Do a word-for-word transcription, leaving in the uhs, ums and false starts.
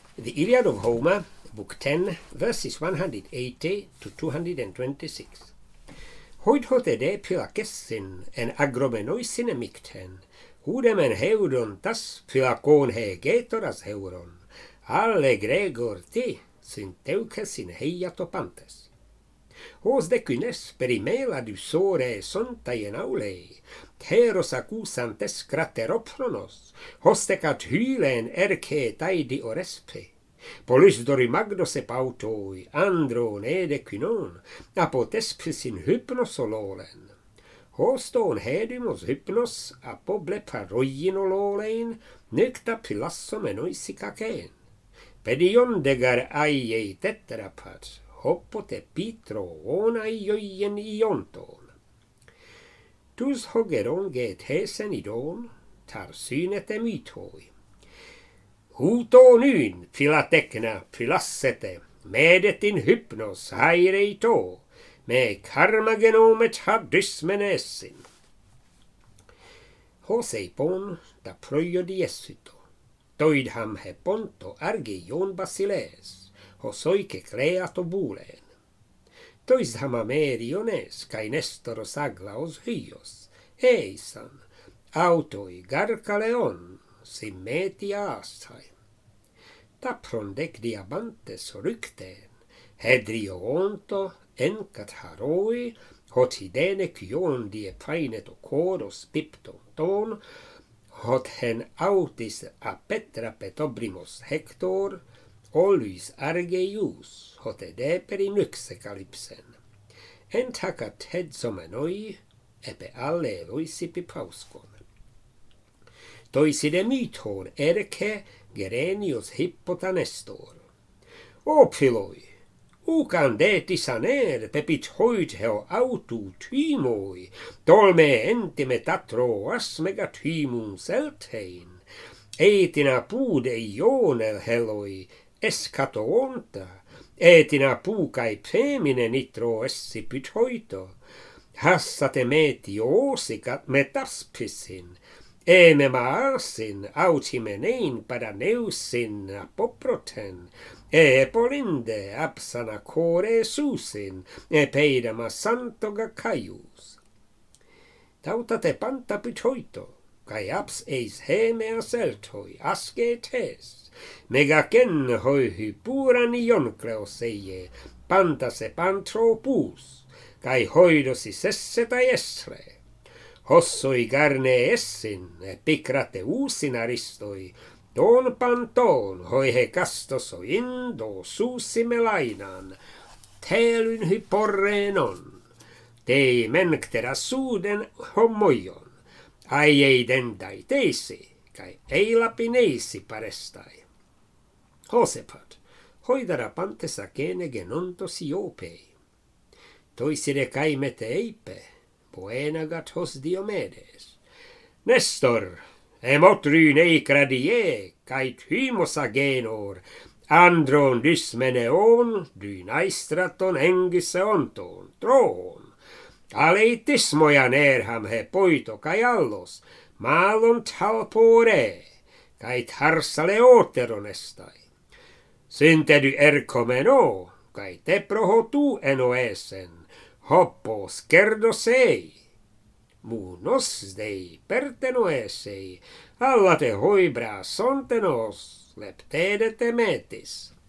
The Iliad of Homer, Book ten, verses one hundred eighty to two hundred twenty-six. Hoid hotede pylakessin en agromenoisin emikten, hudemen heudon tas pylakon he getoras heuron, alle gregor ti synteukesin heiatopantes. Hos dekynes perimela du sore sontaien aulei, teros accusantes crateropronos, hostecat hylen erke taidi orespe, polys dorimagnos epautoi, andron edekynon, apotespisin hypnosololen. Hoston hedymos hypnos apobleparoinololein, nykta pylassomenoisikakeen. Pedion degar aiei tetrapat, hoppote pitro onaijojen iontoon. Tus hogeron get hesen idon, tar synete mytoi. Huto nyn, philatekna, pylassete, medetin hypnos haireito, me karmagenomet hadysmenessin. Hoseipon da proiodiessyto, toidham he ponto argeion basiles, hosoike creato bulen. Toisdham ameriones, kai nestoros aglaos hyos, eisan, autoi garkaleon, simmetia astai. Tapron dec diamantes rykteen, hedrio onto, encat haroi, hot hidene kyon die paineto koros pipton ton, hot hen autis a petra petobrimos hector, olys argeius, hot edeperi nyxe calypsen. Entacat hedsomenoi, epe alle loisipi pauskon. Toiside mython erke gerenios hippotanestor. O philoi, ucan detis aner pepit hoit heo autu tymoi, tolme entime tatro asmega tymum seltein, etina pude ionel heloi, escato onta, etina pucae femine nitro essi pythoito, hassate meti osicat metaspissin, eme maarsin autimenein paraneusin apoproten, e polinde apsana core susin, e peidama santoga caius. Tautate panta pythoito, kai aps eis hemea seltoi, asce tes, megacen hoi hypuran ioncleoseie, pantase pantropus, kai hoidosi sesseta estre. Hossoi garne essin, e picrate uusin aristoi, ton panton, hoi he castoso indo suusimelainan, telyn hyporreen on, tei menktera suuden homoion, ai ei dendai teisi, kai ei lapineisi parestai. Hosepat, hoidara pantesa kene genonto siopei. Toiside kaimete eipe, poenagat hos Diomedes. Nestor, emotryn eikradie, kai thymos agenor, andron dysmeneon, dynaistraton engisse onton, troon. Aleitismoja nerham he poito kai allos, maalon talpore, kai tarsale ooteronestai. Syntedy erkomeno, kai te prohotu enoesen, hoppo skerdosei. Munos dei pertenoesei, alla te hoibra sontenos, leptede temetis.